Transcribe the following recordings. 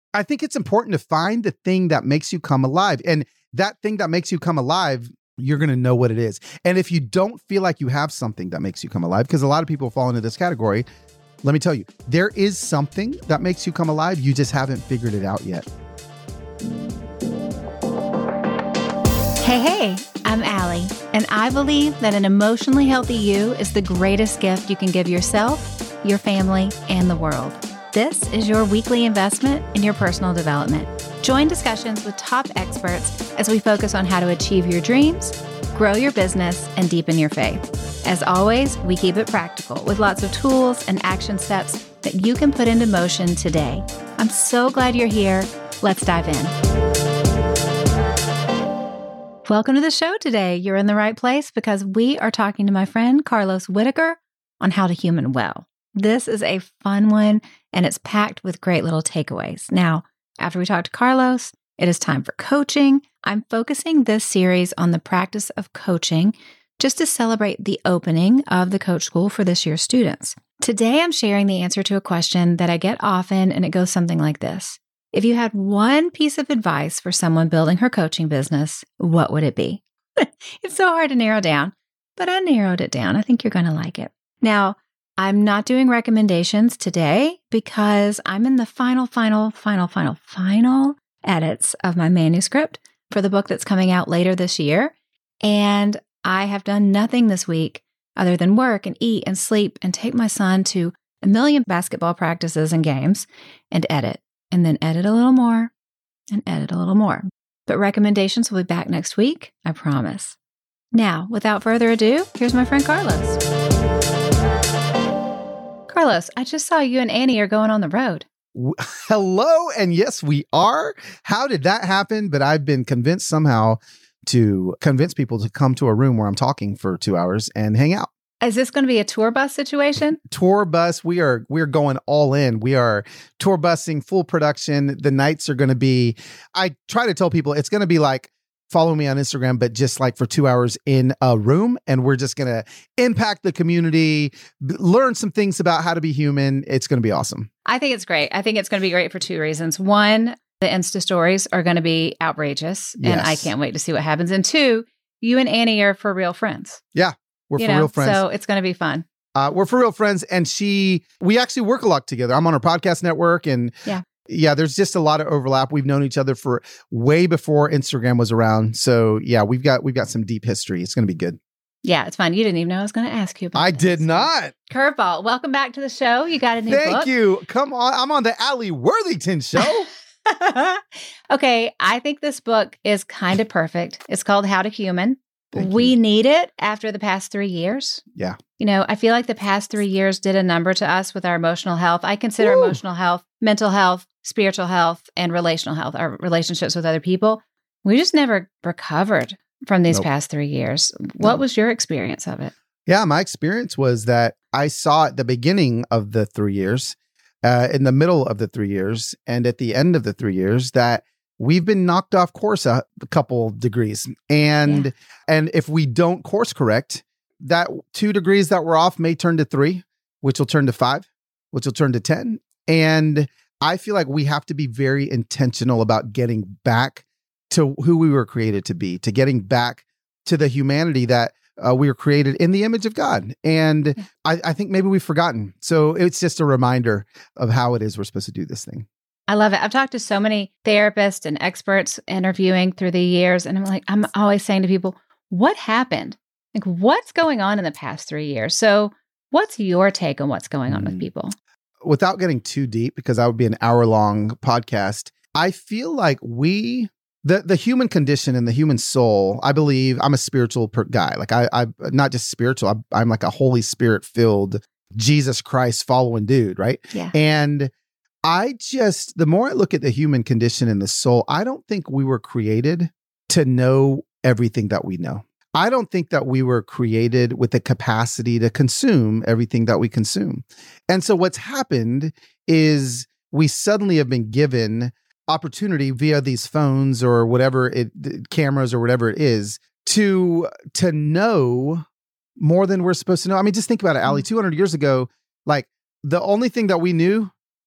I think it's important to find the thing that makes you come alive. And that thing that makes you come alive, you're going to know what it is. And if you don't feel like you have something that makes you come alive, because a lot of people fall into this category, let me tell you, there is something that makes you come alive. You just haven't figured it out yet. Hey, I'm Allie, and I believe that an emotionally healthy you is the greatest gift you can give yourself, your family, and the world. This is your weekly investment in your personal development. Join discussions with top experts as we focus on how to achieve your dreams, grow your business, and deepen your faith. As always, we keep it practical with lots of tools and action steps that you can put into motion today. I'm so glad you're here. Let's dive in. Welcome to the show today. You're in the right place because we are talking to my friend Carlos Whitaker on how to human well. This is a fun one, and it's packed with great little takeaways. Now, after we talk to Carlos, it is time for coaching. I'm focusing this series on the practice of coaching just to celebrate the opening of the Coach School for this year's students. Today, I'm sharing the answer to a question that I get often, and it goes something like this. If you had one piece of advice for someone building her coaching business, what would it be? It's so hard to narrow down, but I narrowed it down. I think you're going to like it. Now, I'm not doing recommendations today because I'm in the final edits of my manuscript for the book that's coming out later this year. And I have done nothing this week other than work and eat and sleep and take my son to a million basketball practices and games and edit. And then edit a little more and edit a little more. But recommendations will be back next week, I promise. Now, without further ado, here's my friend Carlos. Carlos, I just saw you and Annie are going on the road. Hello, and yes, we are. How did that happen? But I've been convinced somehow to convince people to come to a room where I'm talking for 2 hours and hang out. Is this going to be a tour bus situation? Tour bus. We're going all in. We are tour busing, full production. The nights are going to be, I try to tell people it's going to be like, follow me on Instagram, but just like for 2 hours in a room. And we're just going to impact the community, learn some things about how to be human. It's going to be awesome. I think it's great. I think it's going to be great for two reasons. One, the Insta stories are going to be outrageous, and Yes. I can't wait to see what happens. And two, you and Annie are for real friends. Yeah. We're for real friends. So it's going to be fun. We're for real friends. And we actually work a lot together. I'm on her podcast network. And yeah, there's just a lot of overlap. We've known each other for way before Instagram was around. So yeah, we've got some deep history. It's going to be good. Yeah, it's fun. You didn't even know I was going to ask you about I this. did not. Curveball. Welcome back to the show. You got a new book. Thank you. Come on. I'm on the Allie Worthington show. Okay, I think this book is kind of perfect. It's called How to Human. Thank We you. need it after the past 3 years. Yeah. You know, I feel like the past 3 years did a number to us with our emotional health. I consider Woo. emotional health, mental health, spiritual health, and relational health, our relationships with other people. We just never recovered from these Nope. past 3 years. What No. was your experience of it? Yeah. My experience was that I saw at the beginning of the 3 years, in the middle of the 3 years, and at the end of the 3 years that we've been knocked off course a couple degrees. And if we don't course correct, that 2 degrees that we're off may turn to 3, which will turn to 5, which will turn to 10. And I feel like we have to be very intentional about getting back to who we were created to be, to getting back to the humanity that we were created in the image of God. And I think maybe we've forgotten. So it's just a reminder of how it is we're supposed to do this thing. I love it. I've talked to so many therapists and experts interviewing through the years, and I'm always saying to people, what happened? Like, what's going on in the past 3 years? So what's your take on what's going on with people? Without getting too deep, because that would be an hour-long podcast, I feel like the human condition and the human soul, I believe, I'm a spiritual guy. Like I'm not just spiritual, I'm like a Holy Spirit-filled, Jesus Christ following dude, right? Yeah. And the more I look at the human condition and the soul, I don't think we were created to know everything that we know. I don't think that we were created with the capacity to consume everything that we consume. And so what's happened is we suddenly have been given opportunity via these phones or whatever cameras or whatever it is to know more than we're supposed to know. I mean, just think about it, Allie. 200 years ago, like the only thing that we knew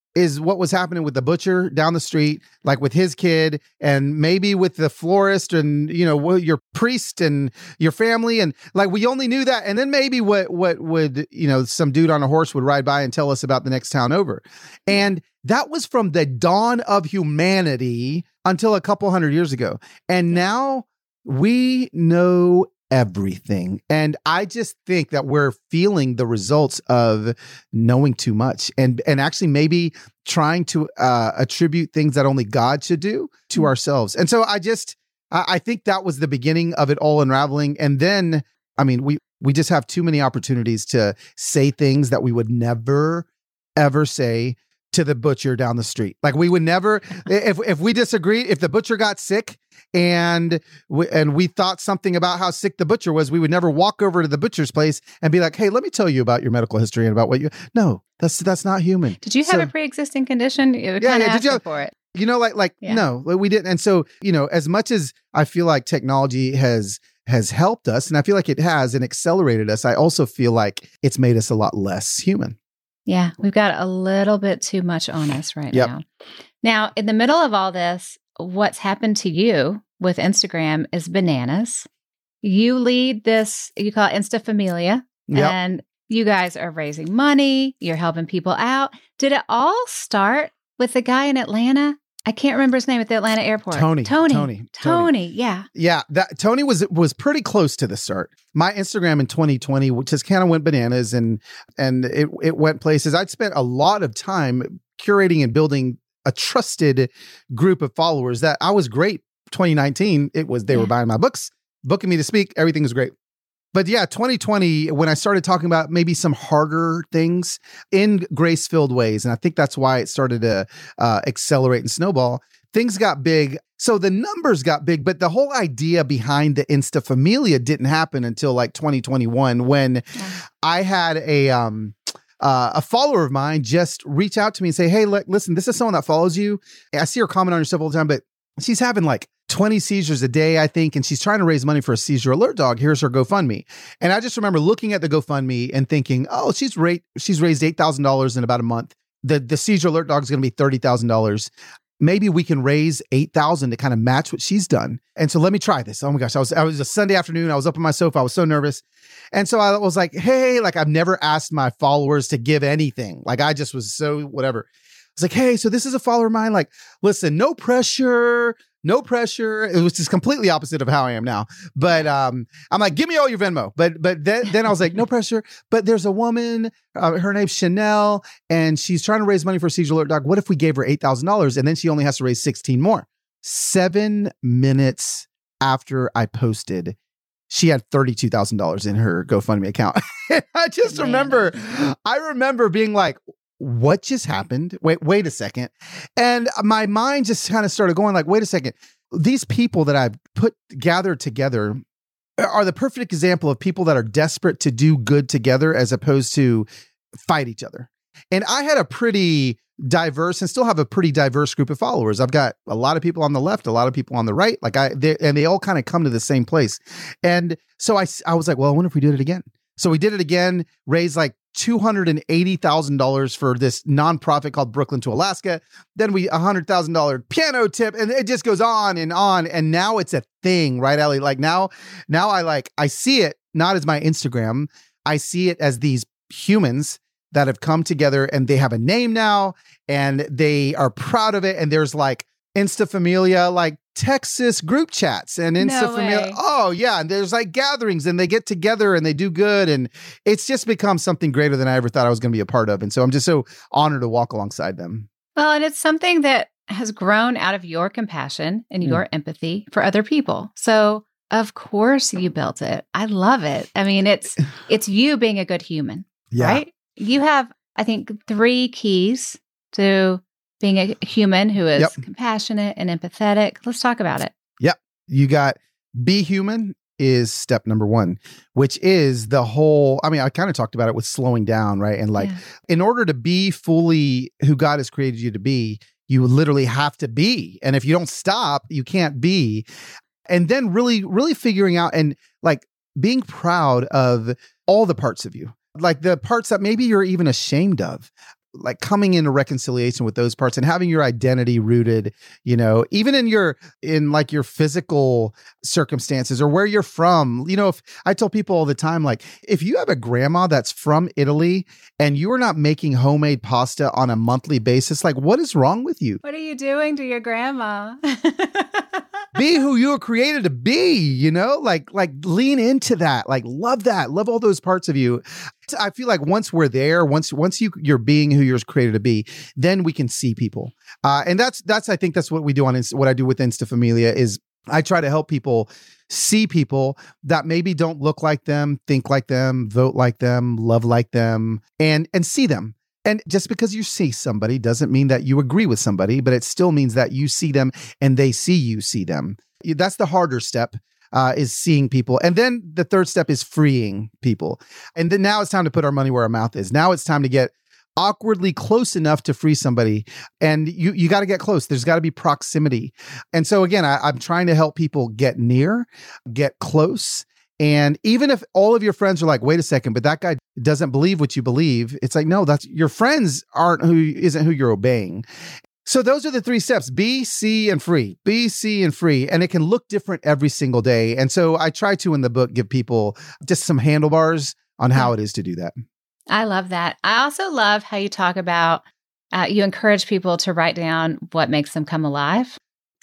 is what was happening with the butcher down the street, like with his kid, and maybe with the florist, and your priest and your family, and like we only knew that. And then maybe what would some dude on a horse would ride by and tell us about the next town over, and that was from the dawn of humanity until a couple hundred years ago, and now we know everything. And I just think that we're feeling the results of knowing too much and actually maybe trying to attribute things that only God should do to ourselves. And so I think that was the beginning of it all unraveling. And then, I mean, we just have too many opportunities to say things that we would never, ever say to the butcher down the street. Like we would never, if we disagreed, if the butcher got sick and we thought something about how sick the butcher was, we would never walk over to the butcher's place and be like, hey, let me tell you about your medical history and about no, that's not human. Did you have a pre-existing condition? You would kind of ask for it. No, we didn't. And so, as much as I feel like technology has helped us, and I feel like it has and accelerated us, I also feel like it's made us a lot less human. Yeah, we've got a little bit too much on us right now. Now, in the middle of all this, what's happened to you with Instagram is bananas. You lead this, you call it Insta Familia, and you guys are raising money. You're helping people out. Did it all start with the guy in Atlanta? I can't remember his name at the Atlanta airport. Tony. Yeah. Yeah. Tony was pretty close to the start. My Instagram in 2020, which just kind of went bananas and it went places. I'd spent a lot of time curating and building a trusted group of followers that I was great. 2019, they were buying my books, booking me to speak. Everything was great. But yeah, 2020, when I started talking about maybe some harder things in grace-filled ways, and I think that's why it started to accelerate and snowball, things got big. So the numbers got big, but the whole idea behind the Insta Familia didn't happen until like 2021 when I had a follower of mine just reach out to me and say, hey, listen, this is someone that follows you. I see her comment on your stuff all the time, but she's having like 20 seizures a day, I think, and she's trying to raise money for a seizure alert dog. Here's her GoFundMe. And I just remember looking at the GoFundMe and thinking, oh, she's raised $8,000 in about a month. The seizure alert dog is going to be $30,000. Maybe we can raise $8,000 to kind of match what she's done. And so let me try this. Oh my gosh. I was a Sunday afternoon. I was up on my sofa. I was so nervous. And so I was like, hey, like I've never asked my followers to give anything. Like I just was so whatever. I was like, hey, so this is a follower of mine. Like, listen, no pressure. It was just completely opposite of how I am now. But I'm like, give me all your Venmo. But then I was like, no pressure. But there's a woman, her name's Chanel, and she's trying to raise money for a seizure alert dog. What if we gave her $8,000 and then she only has to raise 16 more? 7 minutes after I posted, she had $32,000 in her GoFundMe account. I just remember being like, what just happened? Wait a second. And my mind just kind of started going like, wait a second. These people that I've gathered together are the perfect example of people that are desperate to do good together as opposed to fight each other. And I had a pretty diverse and still have a pretty diverse group of followers. I've got a lot of people on the left, a lot of people on the right, and they all kind of come to the same place. And so I was like, well, I wonder if we did it again. So we did it again, raised like $280,000 for this nonprofit called Brooklyn to Alaska. Then $100,000 piano tip, and it just goes on. And now it's a thing, right, Ellie? Like now I see it not as my Instagram. I see it as these humans that have come together and they have a name now and they are proud of it. And there's like Insta Familia, like Texas group chats and Insta Familia. Oh yeah. And there's like gatherings and they get together and they do good. And it's just become something greater than I ever thought I was going to be a part of. And so I'm just so honored to walk alongside them. Well, and it's something that has grown out of your compassion and your empathy for other people. So of course you built it. I love it. I mean, it's you being a good human, right? You have, I think, 3 keys to being a human who is compassionate and empathetic. Let's talk about it. Yep. You got be human is step number 1, which is the whole, I mean, I kind of talked about it with slowing down, right? And like, in order to be fully who God has created you to be, you literally have to be. And if you don't stop, you can't be. And then really, really figuring out and like being proud of all the parts of you, like the parts that maybe you're even ashamed of. like coming into reconciliation with those parts and having your identity rooted, even in like your physical circumstances or where you're from. If I tell people all the time, like, if you have a grandma that's from Italy and you are not making homemade pasta on a monthly basis, like, what is wrong with you? What are you doing to your grandma? Be who you were created to be, like lean into that, like love that, love all those parts of you. I feel like once we're there, once you're being who you're created to be, then we can see people. And that's I think that's what we do what I do with Insta Familia is I try to help people see people that maybe don't look like them, think like them, vote like them, love like them, and see them. And just because you see somebody doesn't mean that you agree with somebody, but it still means that you see them and they see you see them. That's the harder step, is seeing people. And then the third step is freeing people. And then now it's time to put our money where our mouth is. Now it's time to get awkwardly close enough to free somebody. And you got to get close. There's got to be proximity. And so again, I'm trying to help people get near, get close. And even if all of your friends are like, wait a second, but that guy doesn't believe what you believe, it's like, no, that's your friends isn't who you're obeying. So those are the 3 steps: be, see, and free. Be, see, and free. And it can look different every single day. And so I try to, in the book, give people just some handlebars on how it is to do that. I love that. I also love how you talk about, you encourage people to write down what makes them come alive.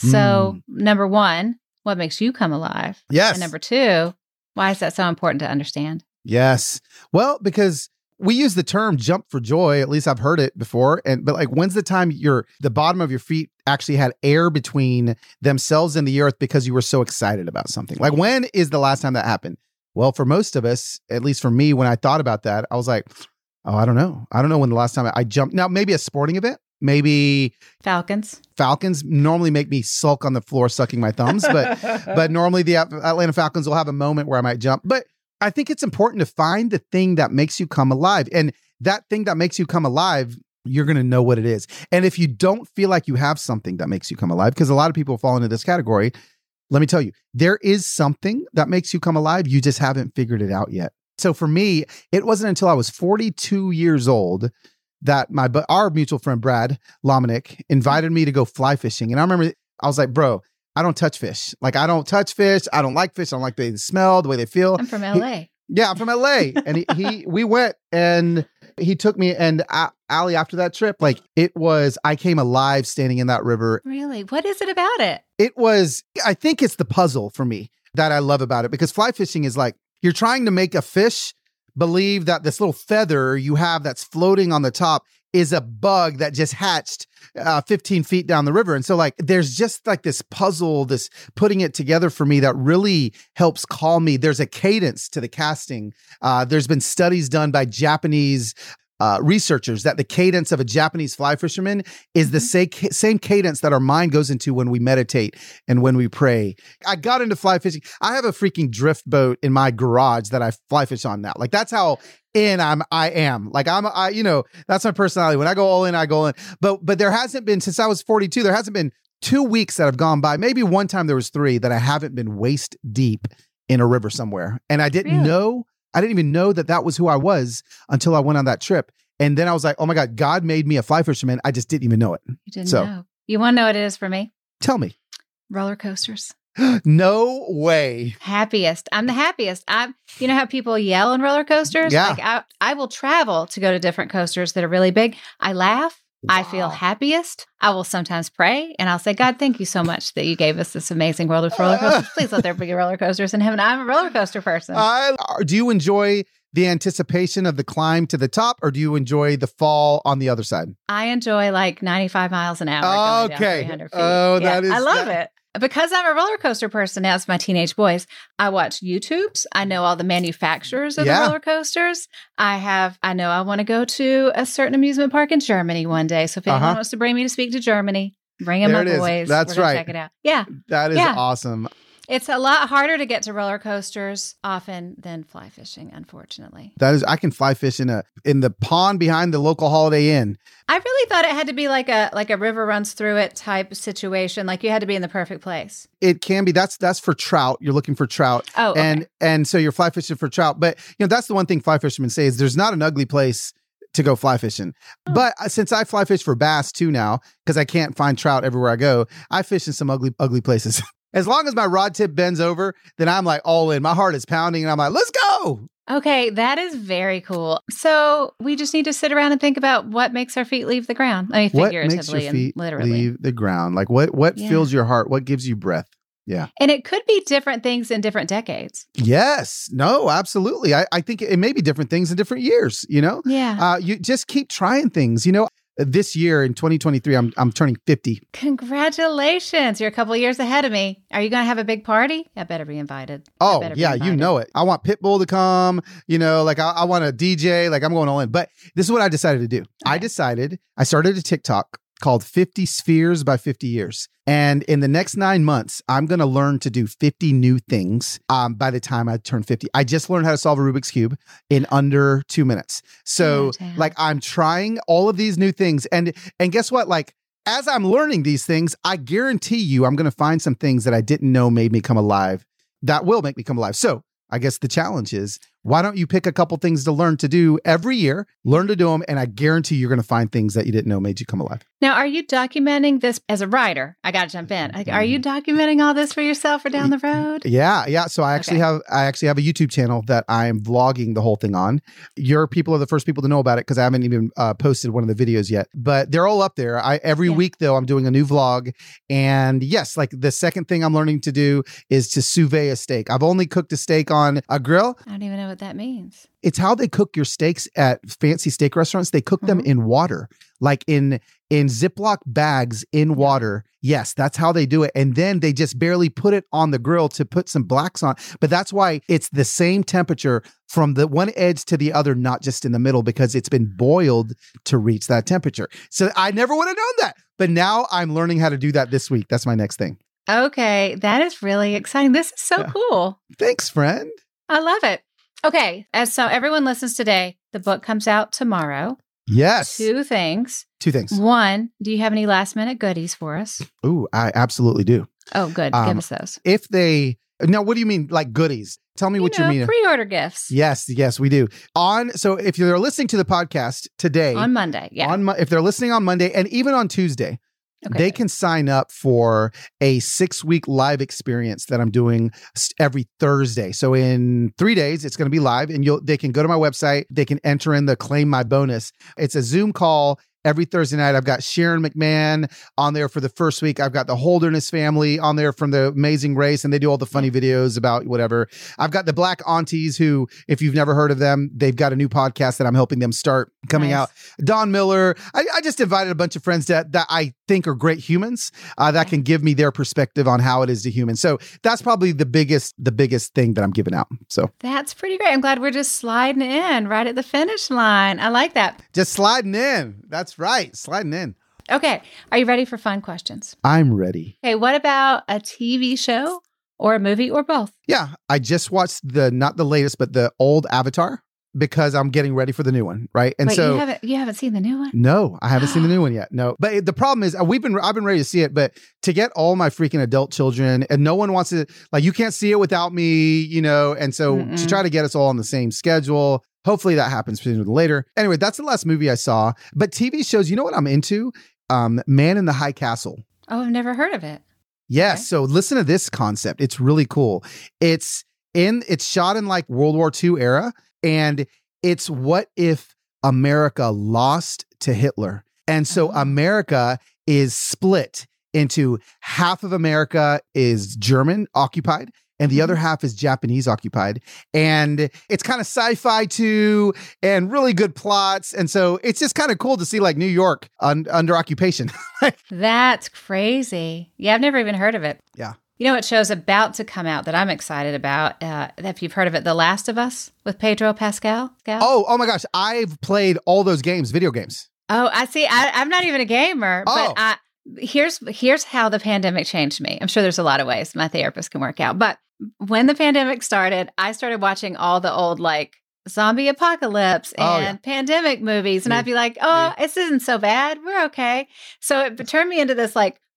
So number 1, what makes you come alive? Yes. And number 2, why is that so important to understand? Yes. Well, because we use the term jump for joy. At least I've heard it before. But like, when's the time the bottom of your feet actually had air between themselves and the earth because you were so excited about something? Like, when is the last time that happened? Well, for most of us, at least for me, when I thought about that, I was like, oh, I don't know. I don't know when the last time I jumped. Now, maybe a sporting event. Maybe Falcons normally make me sulk on the floor, sucking my thumbs, but normally the Atlanta Falcons will have a moment where I might jump. But I think it's important to find the thing that makes you come alive. And that thing that makes you come alive, you're going to know what it is. And if you don't feel like you have something that makes you come alive, because a lot of people fall into this category, let me tell you, there is something that makes you come alive. You just haven't figured it out yet. So for me, it wasn't until I was 42 years old that our mutual friend, Brad Lomenick, invited me to go fly fishing. And I remember I was like, bro, I don't touch fish. Like, I don't touch fish. I don't like fish. I don't like the way they smell, the way they feel. I'm from LA. I'm from LA. And we went and he took me, and Allie, after that trip, like, I came alive standing in that river. Really? What is it about it? I think it's the puzzle for me that I love about it, because fly fishing is like, you're trying to make a fish believe that this little feather you have that's floating on the top is a bug that just hatched 15 feet down the river. And so like, there's just like this puzzle, this putting it together for me that really helps calm me. There's a cadence to the casting. There's been studies done by Japanese researchers that the cadence of a Japanese fly fisherman is the same cadence that our mind goes into when we meditate and when we pray. I got into fly fishing. I have a freaking drift boat in my garage that I fly fish on now. Like, that's how in I am. Like, that's my personality. When I go all in, I go in. But there hasn't been, since I was 42, there hasn't been 2 weeks that have gone by. Maybe one time there was 3 that I haven't been waist deep in a river somewhere. And I didn't know. I didn't even know that was who I was until I went on that trip. And then I was like, oh my God, God made me a fly fisherman. I just didn't even know it. You didn't know. You want to know what it is for me? Tell me. Roller coasters. No way. Happiest. I'm the happiest. You know how people yell in roller coasters? Yeah. Like, I will travel to go to different coasters that are really big. I laugh. Wow. I feel happiest. I will sometimes pray and I'll say, God, thank you so much that you gave us this amazing world of roller coasters. Please let there be roller coasters in heaven. I'm a roller coaster person. Do you enjoy the anticipation of the climb to the top, or do you enjoy the fall on the other side? I enjoy like 95 miles an hour. Okay. 300 feet. Oh, yeah, I love it. Because I'm a roller coaster person as my teenage boys, I watch YouTubes. I know all the manufacturers of the roller coasters. I know I want to go to a certain amusement park in Germany one day. So if anyone wants to bring me to speak to Germany, bring in my boys. That's right. Check it out. Yeah. That is awesome. It's a lot harder to get to roller coasters often than fly fishing, unfortunately. I can fly fish in the pond behind the local Holiday Inn. I really thought it had to be like a river runs through it type situation. Like, you had to be in the perfect place. It can be. That's for trout. You're looking for trout. Oh, okay. And so you're fly fishing for trout. But that's the one thing fly fishermen say is there's not an ugly place to go fly fishing. But since I fly fish for bass too now, because I can't find trout everywhere I go, I fish in some ugly, ugly places. As long as my rod tip bends over, then I'm like all in. My heart is pounding and I'm like, let's go. Okay, that is very cool. So we just need to sit around and think about what makes our feet leave the ground. I mean, What figuratively makes your and feet literally. leave the ground? Like what Yeah. fills your heart? What gives you breath? Yeah. And it could be different things in different decades. Yes. No, absolutely. I think it may be different things in different years, you know? Yeah. You just keep trying things. You know, this year in 2023, I'm turning 50. Congratulations. You're a couple of years ahead of me. Are you going to have a big party? I better be invited. Oh, yeah, you know it. I want Pitbull to come, you know, like I want a DJ, like I'm going all in. But this is what I decided to do. Okay. I started a TikTok called 50 Spheres by 50 Years. And in the next 9 months, I'm going to learn to do 50 new things by the time I turn 50. I just learned how to solve a Rubik's Cube in under 2 minutes. So like I'm trying all of these new things. And guess what? Like as I'm learning these things, I guarantee you I'm going to find some things that I didn't know made me come alive that will make me come alive. So I guess the challenge is, why don't you pick a couple things to learn to do every year, learn to do them, and I guarantee you're going to find things that you didn't know made you come alive. Now, are you documenting this as a writer? I got to jump in. Are you documenting all this for yourself or down the road? Yeah. So I actually have a YouTube channel that I'm vlogging the whole thing on. Your people are the first people to know about it because I haven't even posted one of the videos yet, but they're all up there. Every week though, I'm doing a new vlog, and yes, like the second thing I'm learning to do is to sous vide a steak. I've only cooked a steak on a grill. I don't even know what that means. It's how they cook your steaks at fancy steak restaurants. They cook them in water, like in Ziploc bags in water. Yes, that's how they do it. And then they just barely put it on the grill to put some blacks on. But that's why it's the same temperature from the one edge to the other, not just in the middle, because it's been boiled to reach that temperature. So I never would have known that. But now I'm learning how to do that this week. That's my next thing. Okay, that is really exciting. This is so cool. Thanks, friend. I love it. Okay, so everyone listens today, the book comes out tomorrow. Yes. Two things. One, do you have any last minute goodies for us? Ooh, I absolutely do. Oh, good. Give us those. Now, what do you mean, like goodies? Tell me what you mean. Pre-order gifts. Yes, we do. So if you're listening to the podcast today. On Monday, yeah. If they're listening on Monday and even on Tuesday, they can sign up for a 6-week live experience that I'm doing every Thursday. So in 3 days, it's going to be live, and they can go to my website. They can enter in the Claim My Bonus. It's a Zoom call every Thursday night. I've got Sharon McMahon on there for the first week. I've got the Holderness family on there from The Amazing Race, and they do all the funny videos about whatever. I've got the Black Aunties who, if you've never heard of them, they've got a new podcast that I'm helping them start coming out. Don Miller. I just invited a bunch of friends that I think are great humans that can give me their perspective on how it is to humans. So that's probably the biggest thing that I'm giving out. So that's pretty great. I'm glad we're just sliding in right at the finish line. I like that. Just sliding in. That's right. Sliding in. Okay. Are you ready for fun questions? I'm ready. Okay. What about a TV show or a movie or both? Yeah. I just watched not the latest, but the old Avatar, because I'm getting ready for the new one, right? And you haven't seen the new one? No, I haven't seen the new one yet. No, but the problem is I've been ready to see it, but to get all my freaking adult children, and no one wants to, like, you can't see it without me, you know, and so to try to get us all on the same schedule. Hopefully that happens sooner than later. Anyway, that's the last movie I saw. But TV shows, you know what I'm into? Man in the High Castle. Oh, I've never heard of it. Yes. Okay. So listen to this concept. It's really cool. It's shot in like World War II era. And it's what if America lost to Hitler? And so America is split into half of America is German occupied and the other half is Japanese occupied. And it's kind of sci-fi too, and really good plots. And so it's just kind of cool to see like New York under occupation. That's crazy. Yeah, I've never even heard of it. Yeah. You know what show's about to come out that I'm excited about? If you've heard of it, The Last of Us with Pedro Pascal. Oh my gosh. I've played all those games, video games. Oh, I see. I'm not even a gamer, but here's how the pandemic changed me. I'm sure there's a lot of ways my therapist can work out. But when the pandemic started, I started watching all the old like zombie apocalypse and pandemic movies. And I'd be like, this isn't so bad. We're okay. So it turned me into this like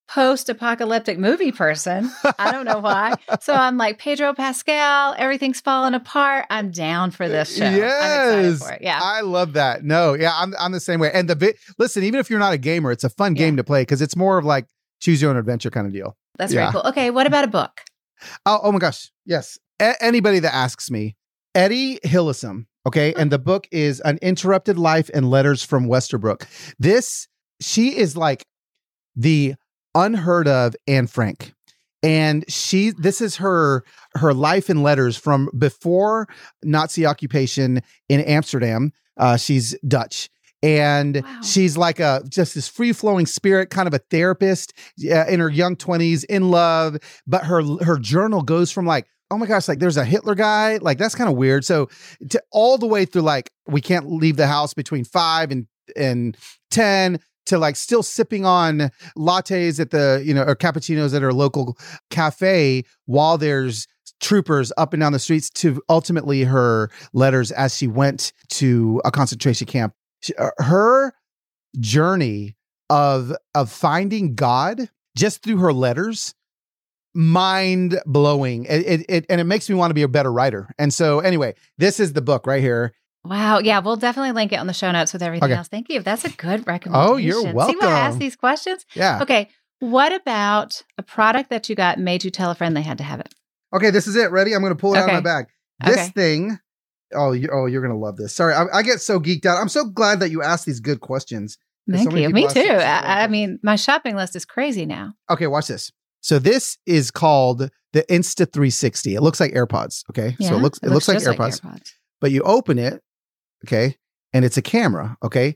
post-apocalyptic movie person. I don't know why. So I'm like, Pedro Pascal, everything's falling apart. I'm down for this show. Yes. I'm excited for it. Yeah. I love that. No, yeah, I'm the same way. And listen, even if you're not a gamer, it's a fun game to play because it's more of like choose your own adventure kind of deal. That's very cool. Okay, what about a book? Oh my gosh. Yes. Anybody that asks me, Eddie Hillesum. Okay. And the book is An Interrupted Life and Letters from Westerbrook. She is like the unheard of Anne Frank. And this is her life and letters from before Nazi occupation in Amsterdam. She's Dutch. And she's like just this free flowing spirit, kind of a therapist in her young 20s, in love. But her journal goes from like, oh my gosh, like there's a Hitler guy. Like that's kind of weird. So all the way through like, we can't leave the house between 5 and 10 to like still sipping on lattes at or cappuccinos at her local cafe while there's troopers up and down the streets, to ultimately her letters as she went to a concentration camp. Her journey of finding God just through her letters, mind blowing. It makes me want to be a better writer. And so anyway, this is the book right here. Wow. Yeah, we'll definitely link it on the show notes with everything else. Thank you. That's a good recommendation. Oh, you're welcome. See why I ask these questions? Yeah. Okay. What about a product that you got made you tell a friend they had to have it? Okay, this is it. Ready? I'm going to pull it out of my bag. This thing. Oh, you're going to love this. Sorry, I get so geeked out. I'm so glad that you asked these good questions. Thank you. Me too. I mean, my shopping list is crazy now. Okay, watch this. So this is called the Insta360. It looks like AirPods. Okay, yeah, so it looks like AirPods. But you open it, okay, and it's a camera. Okay,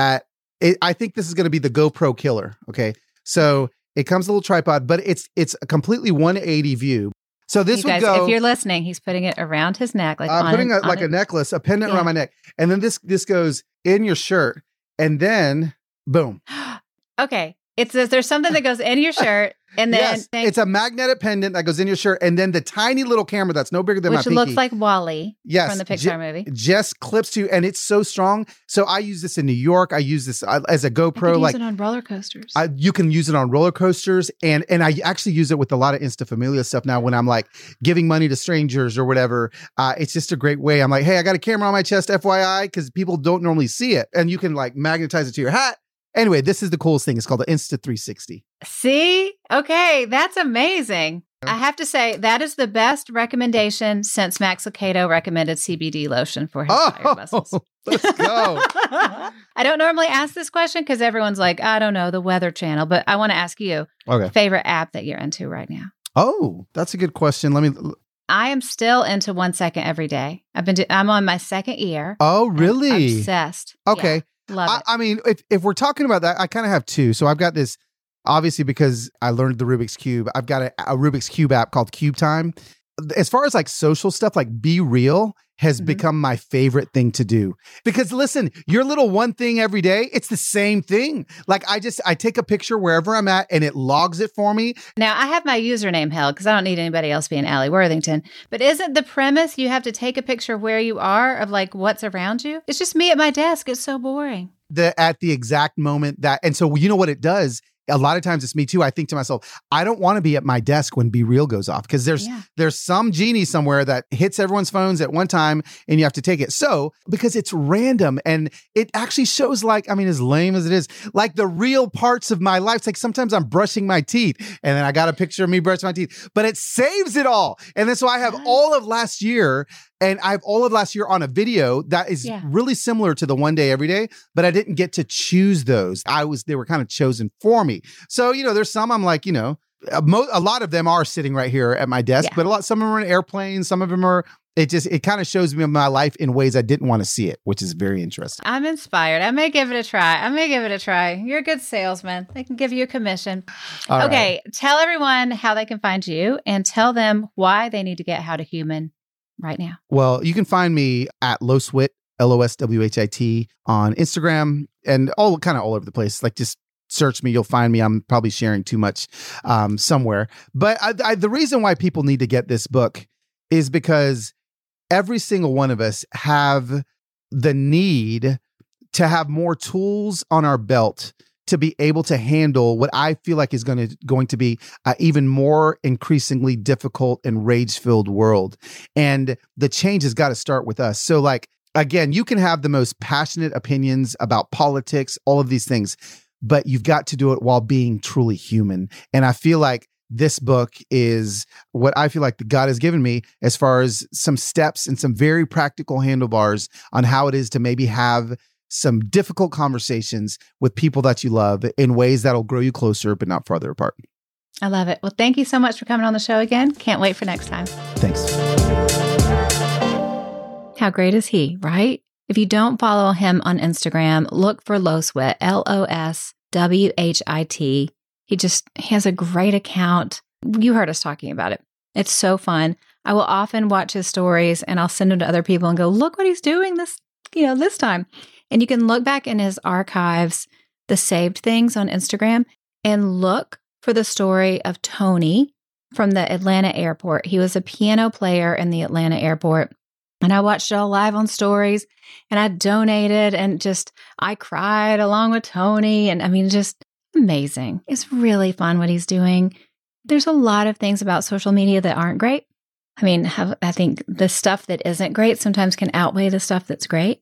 I think this is going to be the GoPro killer. Okay, so it comes with a little tripod, but it's a completely 180 view. So this would go. If you're listening, he's putting it around his neck, like I'm putting a necklace, a pendant around my neck, and then this goes in your shirt, and then boom. Okay, there's something that goes in your shirt, and then yes, it's a magnetic pendant that goes in your shirt, and then the tiny little camera that's no bigger than my pinky, which looks like WALL-E from the Pixar movie, just clips to you, and it's so strong. So I use this in New York. I use this as a GoPro. You can use it on roller coasters. You can use it on roller coasters, and I actually use it with a lot of Insta Familia stuff now. When I'm like giving money to strangers or whatever, it's just a great way. I'm like, hey, I got a camera on my chest, FYI, because people don't normally see it, and you can like magnetize it to your hat. Anyway, this is the coolest thing. It's called the Insta360. See? Okay, that's amazing. I have to say, that is the best recommendation since Max Lucado recommended CBD lotion for his fire muscles. Let's go. I don't normally ask this question because everyone's like, I don't know, the Weather Channel. But I want to ask you, favorite app that you're into right now? Oh, that's a good question. I am still into 1 second every day. I'm on my second year. Oh, really? I'm obsessed. Okay. Yeah. Love it. I mean, if we're talking about that, I kind of have two. So I've got this, obviously, because I learned the Rubik's Cube. I've got a Rubik's Cube app called Cube Time. As far as like social stuff, like Be Real has become my favorite thing to do. Because listen, your little one thing every day, it's the same thing. Like I take a picture wherever I'm at and it logs it for me. Now I have my username held because I don't need anybody else being Allie Worthington. But isn't the premise you have to take a picture where you are of like what's around you? It's just me at my desk. It's so boring. At the exact moment and so you know what it does? A lot of times it's me too. I think to myself, I don't want to be at my desk when Be Real goes off because there's some genie somewhere that hits everyone's phones at one time and you have to take it. So because it's random and it actually shows like, I mean, as lame as it is, like the real parts of my life. It's like sometimes I'm brushing my teeth and then I got a picture of me brushing my teeth, but it saves it all. And then so I have all of last year. And I have all of last year on a video that is really similar to the one day every day, but I didn't get to choose those. They were kind of chosen for me. So, there's some I'm like, a lot of them are sitting right here at my desk, but some of them are in airplanes. Some of them are, it kind of shows me my life in ways I didn't want to see it, which is very interesting. I'm inspired. I may give it a try. You're a good salesman. They can give you a commission. Okay. Right. Tell everyone how they can find you and tell them why they need to get How to Human right now. Well, you can find me at Loswhit, LOSWHIT on Instagram and all over the place. Like just search me, you'll find me. I'm probably sharing too much somewhere. But the reason why people need to get this book is because every single one of us have the need to have more tools on our belt to be able to handle what I feel like is going to be even more increasingly difficult and rage-filled world. And the change has got to start with us. So like, again, you can have the most passionate opinions about politics, all of these things, but you've got to do it while being truly human. And I feel like this book is what I feel like God has given me as far as some steps and some very practical handlebars on how it is to maybe have some difficult conversations with people that you love in ways that'll grow you closer, but not farther apart. I love it. Well, thank you so much for coming on the show again. Can't wait for next time. Thanks. How great is he, right? If you don't follow him on Instagram, look for Loswhit, Loswhit. He has a great account. You heard us talking about it. It's so fun. I will often watch his stories and I'll send them to other people and go, look what he's doing this time. And you can look back in his archives, the saved things on Instagram, and look for the story of Tony from the Atlanta airport. He was a piano player in the Atlanta airport. And I watched it all live on stories and I donated and I cried along with Tony. And I mean, just amazing. It's really fun what he's doing. There's a lot of things about social media that aren't great. I mean, I think the stuff that isn't great sometimes can outweigh the stuff that's great,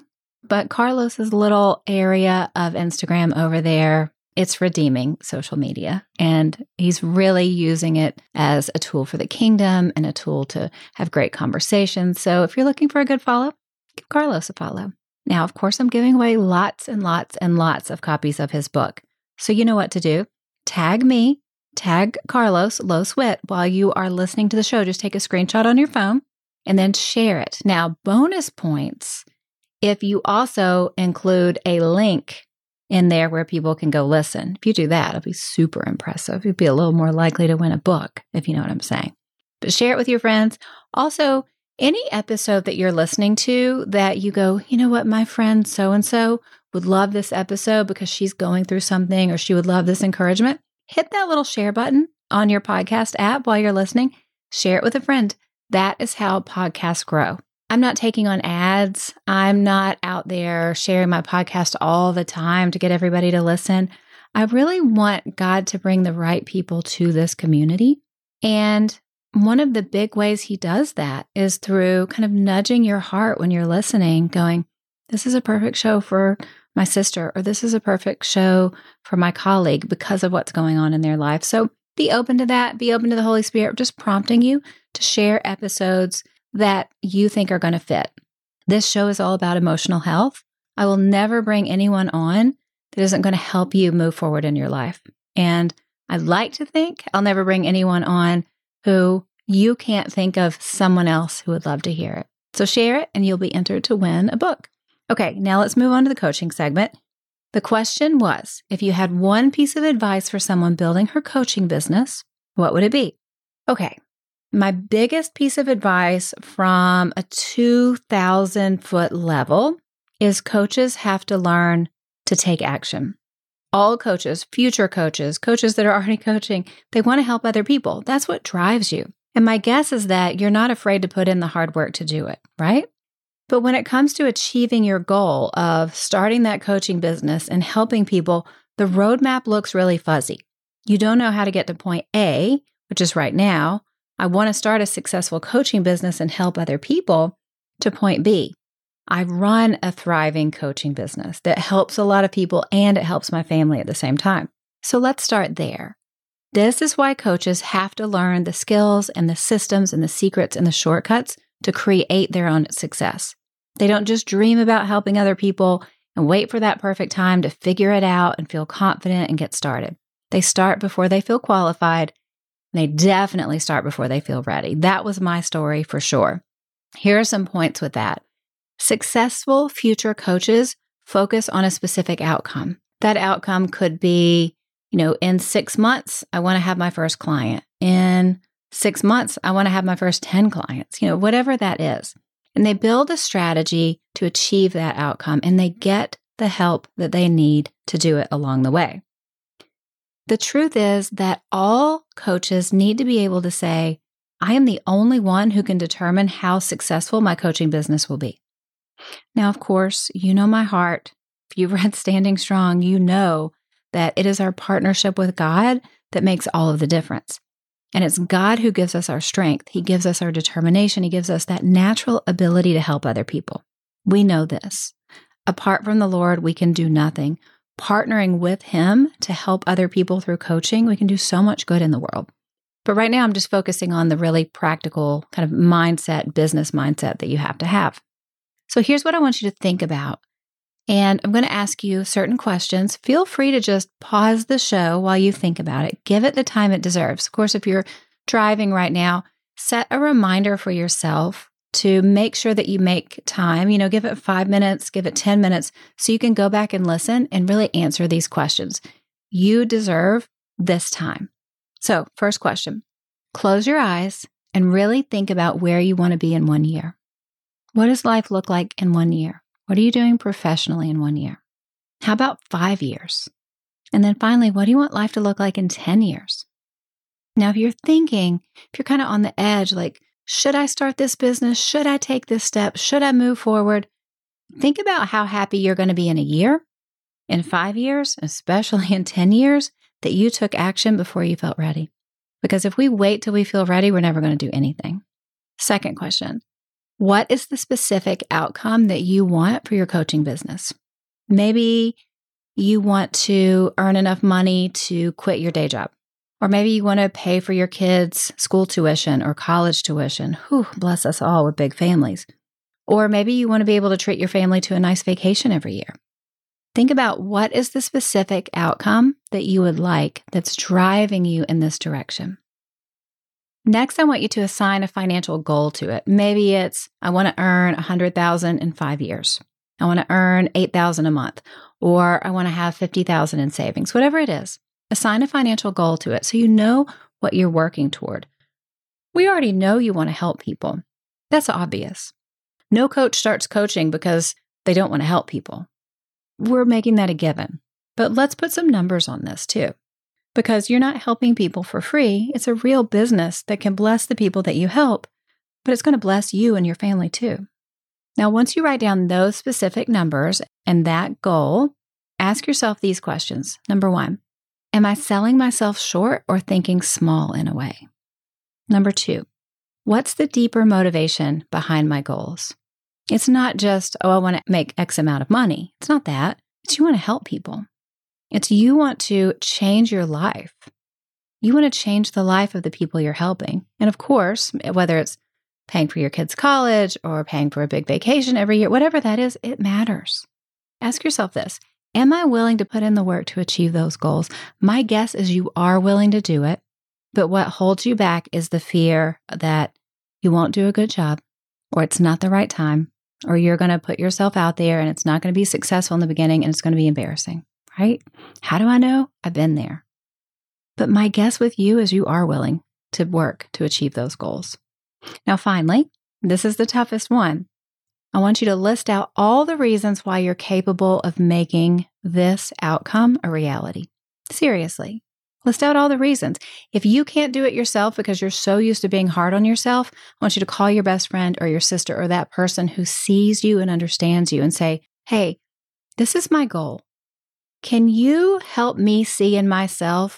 But Carlos's little area of Instagram over there, it's redeeming social media. And he's really using it as a tool for the kingdom and a tool to have great conversations. So if you're looking for a good follow, give Carlos a follow. Now, of course, I'm giving away lots and lots and lots of copies of his book. So you know what to do. Tag me, tag Carlos Loswhit while you are listening to the show. Just take a screenshot on your phone and then share it. Now, bonus points if you also include a link in there where people can go listen. If you do that, it'll be super impressive. You'd be a little more likely to win a book, if you know what I'm saying. But share it with your friends. Also, any episode that you're listening to that you go, you know what, my friend so-and-so would love this episode because she's going through something or she would love this encouragement, hit that little share button on your podcast app while you're listening. Share it with a friend. That is how podcasts grow. I'm not taking on ads. I'm not out there sharing my podcast all the time to get everybody to listen. I really want God to bring the right people to this community. And one of the big ways he does that is through kind of nudging your heart when you're listening, going, this is a perfect show for my sister, or this is a perfect show for my colleague because of what's going on in their life. So be open to that. Be open to the Holy Spirit just prompting you to share episodes that you think are going to fit. This show is all about emotional health. I will never bring anyone on that isn't going to help you move forward in your life. And I'd like to think I'll never bring anyone on who you can't think of someone else who would love to hear it. So share it and you'll be entered to win a book. Okay, now let's move on to the coaching segment. The question was, if you had one piece of advice for someone building her coaching business, what would it be? Okay. My biggest piece of advice from a 2,000-foot level is coaches have to learn to take action. All coaches, future coaches, coaches that are already coaching, they want to help other people. That's what drives you. And my guess is that you're not afraid to put in the hard work to do it, right? But when it comes to achieving your goal of starting that coaching business and helping people, the roadmap looks really fuzzy. You don't know how to get to point A, which is right now, I want to start a successful coaching business and help other people, to point B. I run a thriving coaching business that helps a lot of people and it helps my family at the same time. So let's start there. This is why coaches have to learn the skills and the systems and the secrets and the shortcuts to create their own success. They don't just dream about helping other people and wait for that perfect time to figure it out and feel confident and get started. They start before they feel qualified. They definitely start before they feel ready. That was my story for sure. Here are some points with that. Successful future coaches focus on a specific outcome. That outcome could be, in 6 months, I want to have my first client. In 6 months, I want to have my first 10 clients, whatever that is. And they build a strategy to achieve that outcome, and they get the help that they need to do it along the way. The truth is that all coaches need to be able to say, I am the only one who can determine how successful my coaching business will be. Now, of course, you know my heart. If you've read Standing Strong, you know that it is our partnership with God that makes all of the difference. And it's God who gives us our strength. He gives us our determination. He gives us that natural ability to help other people. We know this. Apart from the Lord, we can do nothing. Partnering with Him to help other people through coaching, we can do so much good in the world. But right now, I'm just focusing on the really practical kind of mindset, business mindset that you have to have. So here's what I want you to think about. And I'm going to ask you certain questions. Feel free to just pause the show while you think about it. Give it the time it deserves. Of course, if you're driving right now, set a reminder for yourself to make sure that you make time. Give it 5 minutes, give it 10 minutes, so you can go back and listen and really answer these questions. You deserve this time. So, first question, close your eyes and really think about where you want to be in 1 year. What does life look like in 1 year? What are you doing professionally in 1 year? How about 5 years? And then finally, what do you want life to look like in 10 years? Now, if you're kind of on the edge, like, should I start this business? Should I take this step? Should I move forward? Think about how happy you're going to be in a year, in 5 years, especially in 10 years, that you took action before you felt ready. Because if we wait till we feel ready, we're never going to do anything. Second question. What is the specific outcome that you want for your coaching business? Maybe you want to earn enough money to quit your day job. Or maybe you want to pay for your kids' school tuition or college tuition. Whew, bless us all with big families. Or maybe you want to be able to treat your family to a nice vacation every year. Think about what is the specific outcome that you would like that's driving you in this direction. Next, I want you to assign a financial goal to it. Maybe it's, I want to earn $100,000 in 5 years. I want to earn $8,000 a month, or I want to have $50,000 in savings, whatever it is. Assign a financial goal to it so you know what you're working toward. We already know you want to help people. That's obvious. No coach starts coaching because they don't want to help people. We're making that a given. But let's put some numbers on this too. Because you're not helping people for free. It's a real business that can bless the people that you help, but it's going to bless you and your family too. Now, once you write down those specific numbers and that goal, ask yourself these questions. Number 1, am I selling myself short or thinking small in a way? Number 2, what's the deeper motivation behind my goals? It's not just, I want to make X amount of money. It's not that. It's you want to help people. It's you want to change your life. You want to change the life of the people you're helping. And of course, whether it's paying for your kids' college or paying for a big vacation every year, whatever that is, it matters. Ask yourself this. Am I willing to put in the work to achieve those goals? My guess is you are willing to do it, but what holds you back is the fear that you won't do a good job, or it's not the right time, or you're going to put yourself out there and it's not going to be successful in the beginning and it's going to be embarrassing. Right? How do I know? I've been there. But my guess with you is you are willing to work to achieve those goals. Now, finally, this is the toughest one. I want you to list out all the reasons why you're capable of making this outcome a reality. Seriously, list out all the reasons. If you can't do it yourself because you're so used to being hard on yourself, I want you to call your best friend or your sister or that person who sees you and understands you and say, hey, this is my goal. Can you help me see in myself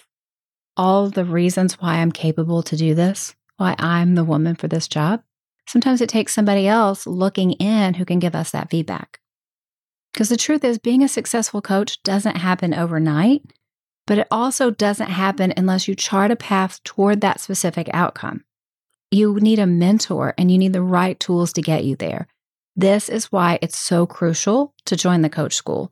all the reasons why I'm capable to do this, why I'm the woman for this job? Sometimes it takes somebody else looking in who can give us that feedback. Because the truth is, being a successful coach doesn't happen overnight, but it also doesn't happen unless you chart a path toward that specific outcome. You need a mentor and you need the right tools to get you there. This is why it's so crucial to join the Coach School.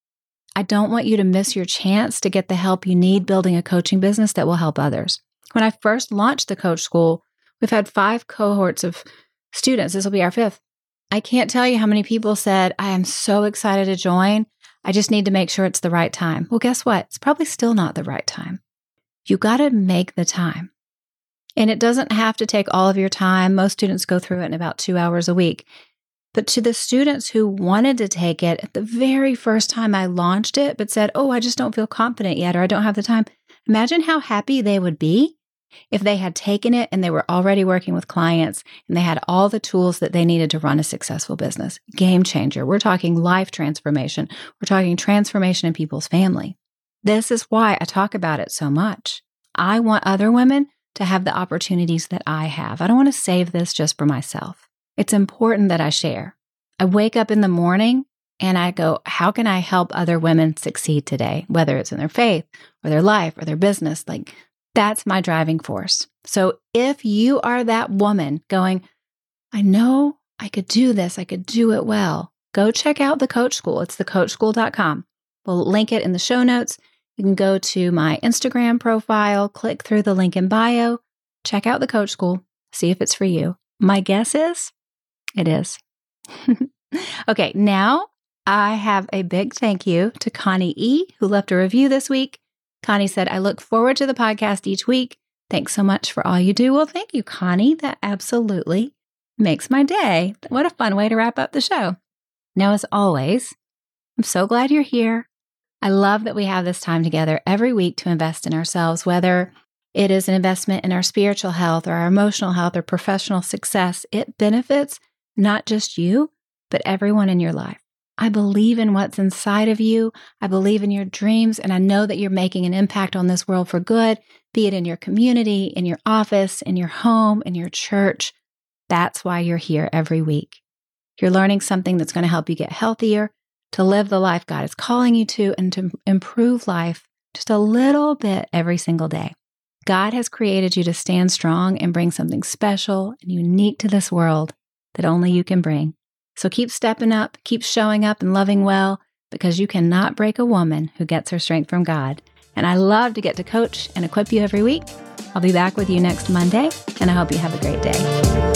I don't want you to miss your chance to get the help you need building a coaching business that will help others. When I first launched the Coach School, we've had 5 cohorts of students. This will be our 5th. I can't tell you how many people said, I am so excited to join. I just need to make sure it's the right time. Well, guess what? It's probably still not the right time. You got to make the time. And it doesn't have to take all of your time. Most students go through it in about 2 hours a week. But to the students who wanted to take it at the very first time I launched it, but said, oh, I just don't feel confident yet, or I don't have the time. Imagine how happy they would be if they had taken it and they were already working with clients and they had all the tools that they needed to run a successful business. Game changer. We're talking life transformation. We're talking transformation in people's family. This is why I talk about it so much. I want other women to have the opportunities that I have. I don't want to save this just for myself. It's important that I share. I wake up in the morning and I go, how can I help other women succeed today? Whether it's in their faith or their life or their business, like that's my driving force. So if you are that woman going, I know I could do this, I could do it well, go check out the Coach School. It's thecoachschool.com. We'll link it in the show notes. You can go to my Instagram profile, click through the link in bio, check out the Coach School, see if it's for you. My guess is it is. Okay, now I have a big thank you to Connie E., who left a review this week. Connie said, I look forward to the podcast each week. Thanks so much for all you do. Well, thank you, Connie. That absolutely makes my day. What a fun way to wrap up the show. Now, as always, I'm so glad you're here. I love that we have this time together every week to invest in ourselves, whether it is an investment in our spiritual health or our emotional health or professional success. It benefits not just you, but everyone in your life. I believe in what's inside of you. I believe in your dreams, and I know that you're making an impact on this world for good, be it in your community, in your office, in your home, in your church. That's why you're here every week. You're learning something that's going to help you get healthier, to live the life God is calling you to, and to improve life just a little bit every single day. God has created you to stand strong and bring something special and unique to this world that only you can bring. So keep stepping up, keep showing up and loving well, because you cannot break a woman who gets her strength from God. And I love to get to coach and equip you every week. I'll be back with you next Monday, and I hope you have a great day.